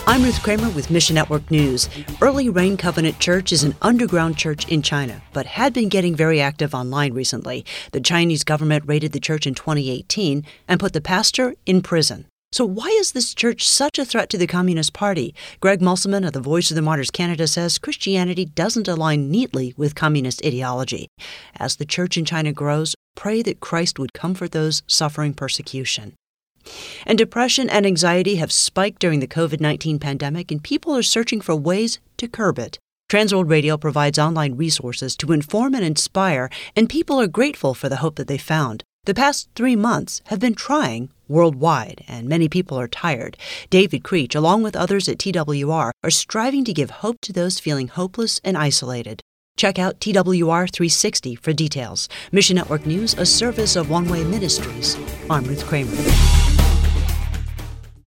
I'm Ruth Kramer with Mission Network News. Early Rain Covenant Church is an underground church in China, but had been getting very active online recently. The Chinese government raided the church in 2018 and put the pastor in prison. So why is this church such a threat to the Communist Party? Greg Musselman of the Voice of the Martyrs Canada says Christianity doesn't align neatly with communist ideology. As the church in China grows, pray that Christ would comfort those suffering persecution. And depression and anxiety have spiked during the COVID-19 pandemic, and people are searching for ways to curb it. Transworld Radio provides online resources to inform and inspire, and people are grateful for the hope that they found. The past 3 months have been trying worldwide, and many people are tired. David Creech, along with others at TWR, are striving to give hope to those feeling hopeless and isolated. Check out TWR 360 for details. Mission Network News, a service of One Way Ministries. I'm Ruth Kramer.